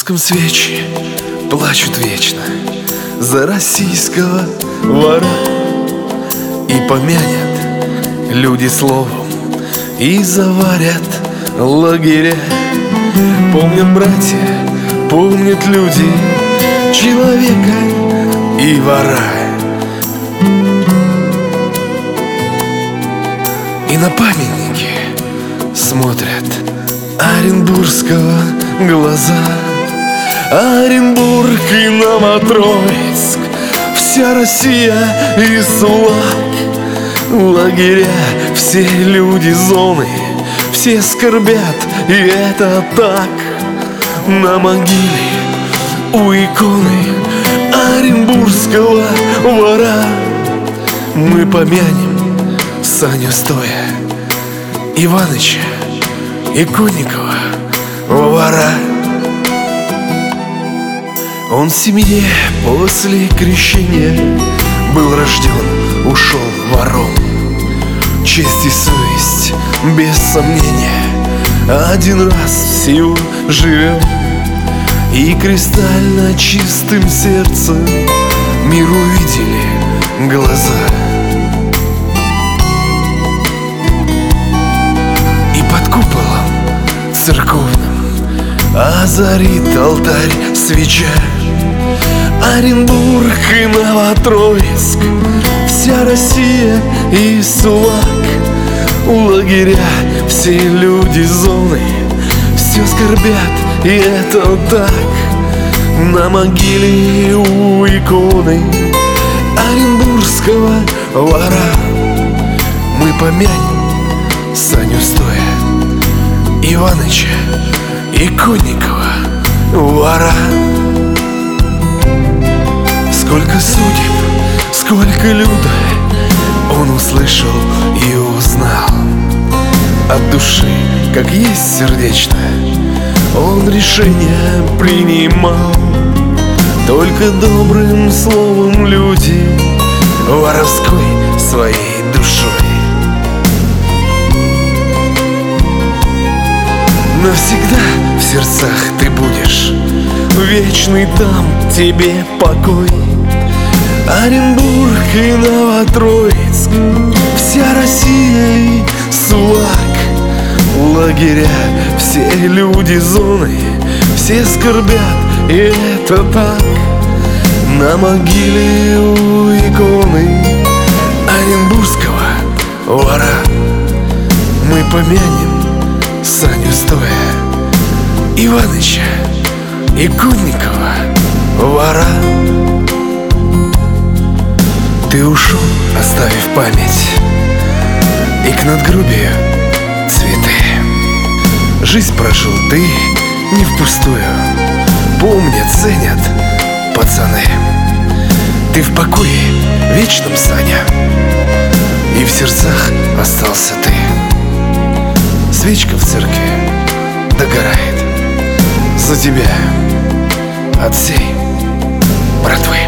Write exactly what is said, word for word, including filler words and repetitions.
Курском свечи плачут вечно за российского вора. И помянят люди словом, и заварят лагеря. Помнят братья, помнят люди человека и вора. И на памятники смотрят Оренбургского глаза. Оренбург и Новотроицк, вся Россия и СУЛАК. Лагеря, все люди зоны, все скорбят, и это так. На могиле у иконы Оренбургского вора мы помянем Саню Стоя, Иваныча и Иконникова вора. Он в семье после крещения был рожден, ушел вором. Честь и совесть, без сомнения, один раз всего живем. И кристально чистым сердцем мир увидели глаза. И под куполом церковным озарит алтарь свеча. Оренбург и Новотроицк, вся Россия и СУЛАК. Лагеря, все люди зоны, все скорбят, и это так. На могиле у иконы Оренбургского вора мы помянем Саню Стоя, Иваныча и Иконникова вора. Сколько судеб, сколько люда он услышал и узнал. От души, как есть сердечно, он решение принимал. Только добрым словом люди, воровской своей душой. Навсегда в сердцах ты будешь, вечный там тебе покой. Оренбург и Новотроицк, вся Россия и СУЛАК. Лагеря, все люди зоны, все скорбят, и это так. На могиле у иконы Оренбургского вора мы помянем Саню Стоя, Иваныча и Иконникова вора. Ты ушел, оставив память, и к надгробию цветы. Жизнь прожил ты не впустую, помнят, ценят пацаны. Ты в покое вечном, Саня, и в сердцах остался ты. Свечка в церкви догорает за тебя от всей братвы.